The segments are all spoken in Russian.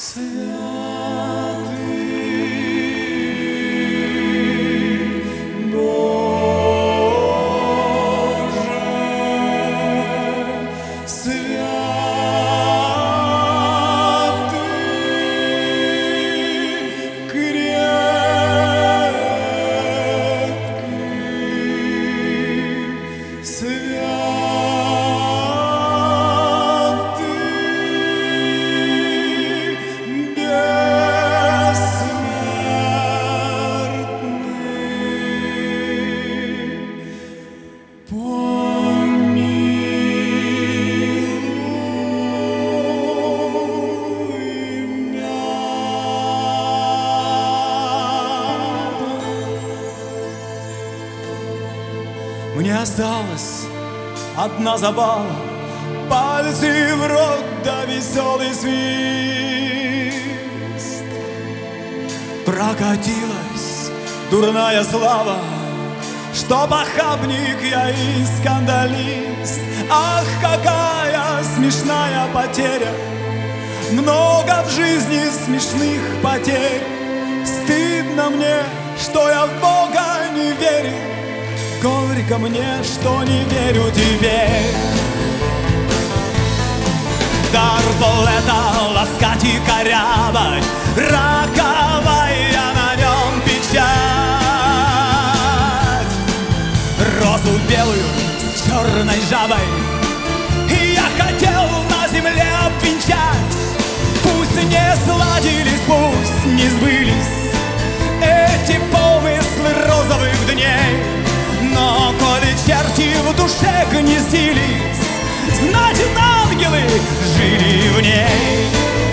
Святый Боже, святый, крепкий, Мне осталась одна забава, пальцы в рот да веселый свист. Прокатилась дурная слава, что похабник я и скандалист. Ах, какая смешная потеря, много в жизни смешных потерь. Стыдно мне, что я в Бога не верю, горько мне, что не верю теперь. Дар был это ласкать и корябать, роковая на нем печать. Розу белую с черной жабой я хотел на земле обвенчать. Пусть не сладились, пусть не сбылись эти помыслы розовых дней, но коли черти в душе гнездились, значит, ангелы жили в ней.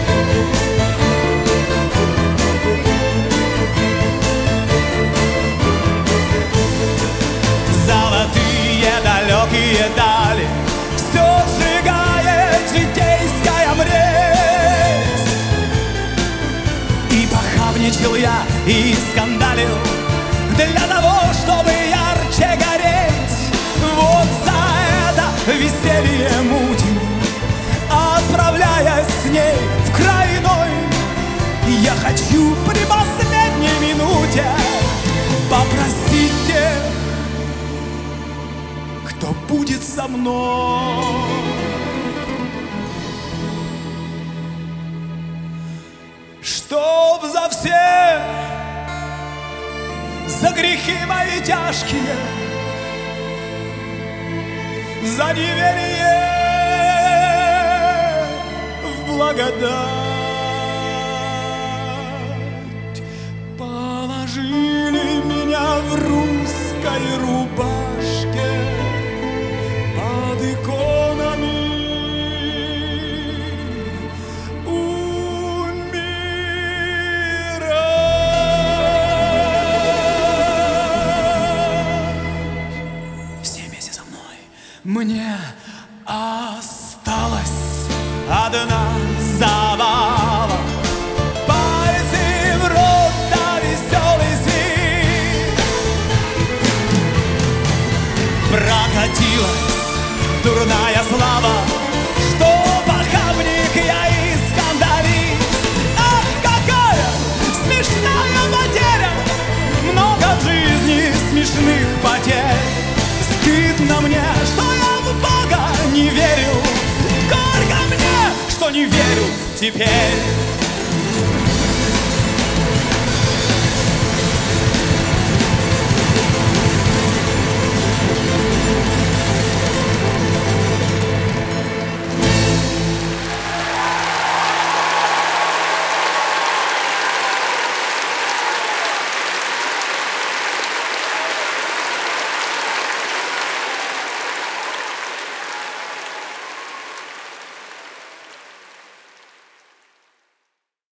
Золотые далекие дали все сжигает житейская мресь. И похабничал я, и скандалил для того, чтобы ярче гореть. Вот за это веселье мутим, отправляясь с ней в край иной. Я хочу при последней минуте попросить тех, кто будет со мной, чтоб за все, за грехи мои тяжкие, за неверие в благодать положили меня в русской рубашке под иконами умирать. Все вместе со мной. Мне осталась одна забава, пальцы в рот да веселый свист. Прокатилась дурная слава, что похабник я и скандалист. Ах, какая смешная потеря, много в жизни смешных потерь. Стыдно мне, что я в Бога не верю, горько мне, что не верю теперь.